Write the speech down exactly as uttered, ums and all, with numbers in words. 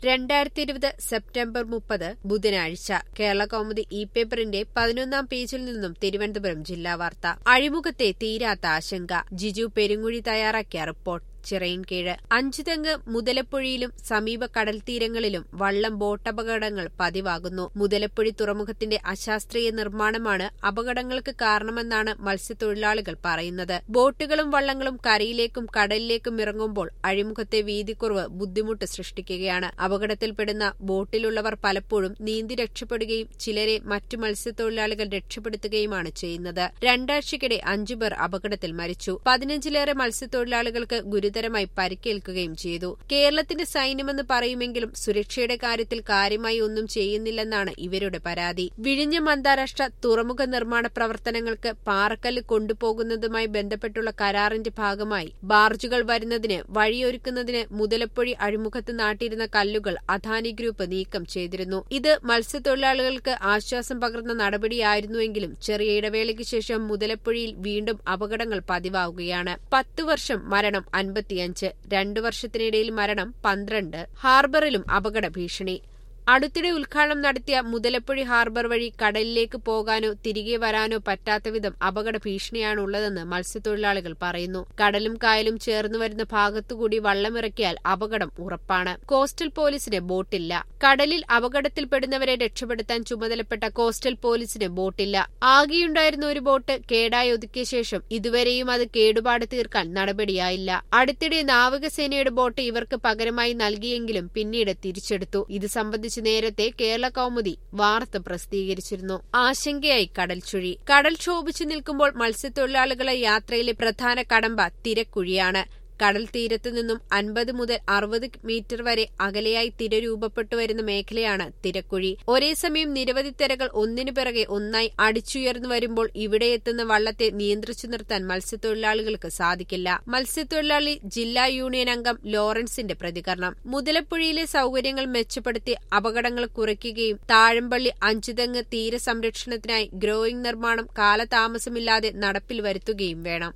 രണ്ടായിരത്തി ഇരുപത് സെപ്റ്റംബർ മുപ്പത് ബുധനാഴ്ച കേരളകൗമുദി ഇ പേപ്പറിന്റെ പതിനൊന്നാം പേജിൽ നിന്നും തിരുവനന്തപുരം ജില്ലാ വാർത്ത. അഴിമുഖത്തെ തീരാത്ത ആശങ്ക. ജിജു പെരുങ്ങുഴി തയ്യാറാക്കിയ റിപ്പോർട്ട്. ചിറയിൻകീഴ്. അഞ്ചുതെങ്ങ് മുതലപ്പുഴയിലും സമീപ കടൽത്തീരങ്ങളിലും വള്ളം ബോട്ടപകടങ്ങൾ പതിവാകുന്നു. മുതലപ്പുഴി തുറമുഖത്തിന്റെ അശാസ്ത്രീയ നിർമ്മാണമാണ് അപകടങ്ങൾക്ക് കാരണമെന്നാണ് മത്സ്യത്തൊഴിലാളികൾ പറയുന്നത്. ബോട്ടുകളും വള്ളങ്ങളും കരയിലേക്കും കടലിലേക്കും ഇറങ്ങുമ്പോൾ അഴിമുഖത്തെ വീതിക്കുറവ് ബുദ്ധിമുട്ട് സൃഷ്ടിക്കുകയാണ്. അപകടത്തിൽപ്പെടുന്ന ബോട്ടിലുള്ളവർ പലപ്പോഴും നീന്തി രക്ഷപ്പെടുകയും ചിലരെ മറ്റു മത്സ്യത്തൊഴിലാളികൾ രക്ഷപ്പെടുത്തുകയുമാണ് ചെയ്യുന്നത്. രണ്ടാഴ്ചയ്ക്കിടെ അഞ്ചുപേർ അപകടത്തിൽ മരിച്ചു. പതിനഞ്ചിലേറെ മത്സ്യത്തൊഴിലാളികൾക്ക് ഗുരുതരമായി പരിക്കേൽക്കുകയും ചെയ്തു. കേരളത്തിന്റെ സൈന്യമെന്ന് പറയുമെങ്കിലും സുരക്ഷയുടെ കാര്യത്തിൽ കാര്യമായി ഒന്നും ചെയ്യുന്നില്ലെന്നാണ് ഇവരുടെ പരാതി. വിഴിഞ്ഞം അന്താരാഷ്ട്ര തുറമുഖ നിർമ്മാണ പ്രവർത്തനങ്ങൾക്ക് പാറക്കല്ല് കൊണ്ടുപോകുന്നതുമായി ബന്ധപ്പെട്ടുള്ള കരാറിന്റെ ഭാഗമായി ബാർജുകൾ വരുന്നതിന് വഴിയൊരുക്കുന്നതിന് മുതലപ്പുഴി അഴിമുഖത്ത് നാട്ടിയിരുന്ന കല്ലുകൾ അദാനി ഗ്രൂപ്പ് നീക്കം ചെയ്തിരുന്നു. ഇത് മത്സ്യത്തൊഴിലാളികൾക്ക് ആശ്വാസം പകർന്ന നടപടിയായിരുന്നുവെങ്കിലും ചെറിയ ഇടവേളയ്ക്ക് ശേഷം മുതലപ്പുഴയിൽ വീണ്ടും അപകടങ്ങൾ പതിവാകുകയാണ്. പത്തു വർഷം മരണം അൻപത്തിയഞ്ച്, രണ്ടു വർഷത്തിനിടയിൽ മരണം പന്ത്രണ്ട്. ഹാർബറിലും അപകട ഭീഷണി. അടുത്തിടെ ഉദ്ഘാടനം നടത്തിയ മുതലപ്പുഴി ഹാർബർ വഴി കടലിലേക്ക് പോകാനോ തിരികെ വരാനോ പറ്റാത്ത വിധം അപകട ഭീഷണിയാണുള്ളതെന്ന് മത്സ്യത്തൊഴിലാളികൾ പറയുന്നു. കടലും കായലും ചേർന്നു വരുന്ന ഭാഗത്തുകൂടി വള്ളമിറക്കിയാൽ അപകടം ഉറപ്പാണ്. കോസ്റ്റൽ പോലീസിന് ബോട്ടില്ല. കടലിൽ അപകടത്തിൽപ്പെടുന്നവരെ രക്ഷപ്പെടുത്താൻ ചുമതലപ്പെട്ട കോസ്റ്റൽ പോലീസിന് ബോട്ടില്ല. ആകെയുണ്ടായിരുന്ന ഒരു ബോട്ട് കേടായി ഒതുക്കിയ ശേഷം ഇതുവരെയും അത് കേടുപാട് തീർക്കാൻ നടപടിയായില്ല. അടുത്തിടെ നാവികസേനയുടെ ബോട്ട് ഇവർക്ക് പകരമായി നൽകിയെങ്കിലും പിന്നീട് തിരിച്ചെടുത്തു. ഇത് സംബന്ധിച്ച് നേരത്തെ കേരള കൗമുദി വാർത്ത പ്രസിദ്ധീകരിച്ചിരുന്നു. ആശങ്കയായി കടൽച്ചുഴി. കടൽ ക്ഷോഭിച്ചു നിൽക്കുമ്പോൾ മത്സ്യത്തൊഴിലാളികളെ യാത്രയിലെ പ്രധാന കടമ്പ തിരക്കുഴിയാണ്. കടൽ തീരത്തു നിന്നും അൻപത് മുതൽ അറുപത് മീറ്റർ വരെ അകലെയായി തിര രൂപപ്പെട്ടു വരുന്ന മേഖലയാണ് തിരക്കുഴി. ഒരേ സമയം നിരവധി തിരകൾ ഒന്നിനു പിറകെ ഒന്നായി അടിച്ചുയർന്നു വരുമ്പോൾ ഇവിടെ എത്തുന്ന വള്ളത്തെ നിയന്ത്രിച്ചു നിർത്താൻ മത്സ്യത്തൊഴിലാളികൾക്ക് സാധിക്കില്ല. മത്സ്യത്തൊഴിലാളി ജില്ലാ യൂണിയൻ അംഗം ലോറൻസിന്റെ പ്രതികരണം. മുതലപ്പുഴയിലെ സൌകര്യങ്ങൾ മെച്ചപ്പെടുത്തി അപകടങ്ങൾ കുറയ്ക്കുകയും താഴമ്പള്ളി അഞ്ചുതെങ്ങ് തീരസംരക്ഷണത്തിനായി ഗ്രോയിംഗ് നിർമ്മാണം കാലതാമസമില്ലാതെ നടപ്പിൽ വരുത്തുകയും വേണം.